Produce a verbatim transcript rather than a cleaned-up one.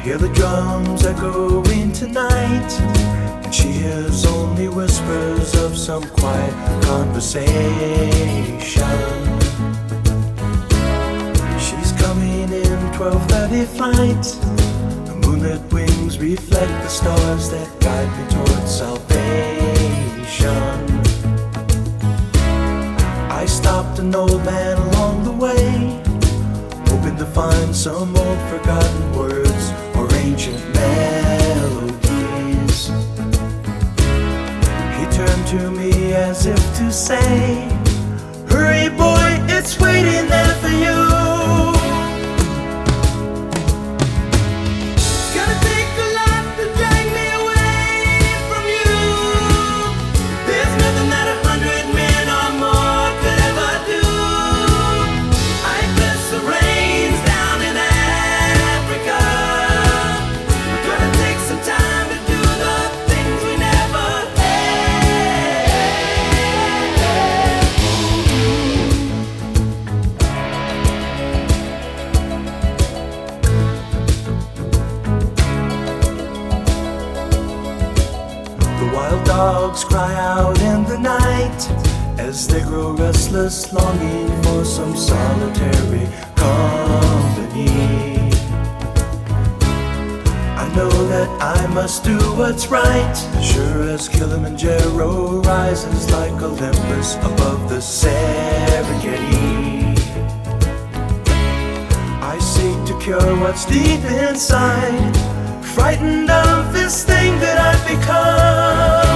hear the drums echoing tonight, and she hears only whispers of some quiet conversation. She's coming in twelve thirty flight. The moonlit wings reflect the stars that guide me towards salvation. I stopped an old man along the way, hoping to find some old forgotten words or ancient melodies. He turned to me as if to say, "Hurry boy, it's waiting there for you." Wild dogs cry out in the night as they grow restless, longing for some solitary company. I know that I must do what's right, sure as Kilimanjaro rises like Olympus above the Serengeti. I seek to cure what's deep inside, frightened of this thing that I've become.